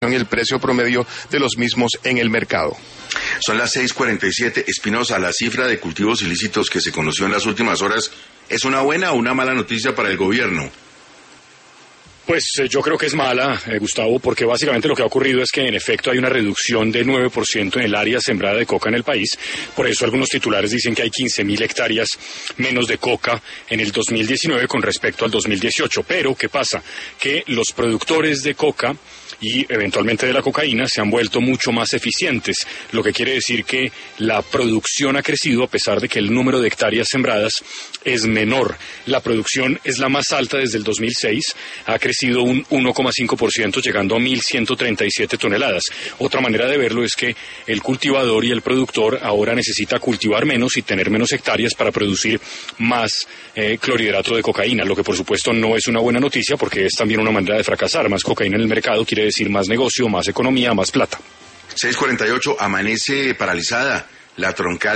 el precio promedio de los mismos en el mercado. Son las 6:47. Espinosa, la cifra de cultivos ilícitos que se conoció en las últimas horas, ¿es una buena o una mala noticia para el gobierno? Pues yo creo que es mala, Gustavo, porque básicamente lo que ha ocurrido es que en efecto hay una reducción de 9% en el área sembrada de coca en el país. Por eso algunos titulares dicen que hay 15.000 hectáreas menos de coca en el 2019 con respecto al 2018. Pero, ¿qué pasa? Que los productores de coca y eventualmente de la cocaína se han vuelto mucho más eficientes, lo que quiere decir que la producción ha crecido a pesar de que el número de hectáreas sembradas es menor. La producción es la más alta desde el 2006, ha crecido un 1,5%, llegando a 1.137 toneladas. Otra manera de verlo es que el cultivador y el productor ahora necesita cultivar menos y tener menos hectáreas para producir más clorhidrato de cocaína, lo que por supuesto no es una buena noticia porque es también una manera de fracasar. Más cocaína en el mercado quiere decir más negocio, más economía, más plata. 6:48, amanece paralizada la troncal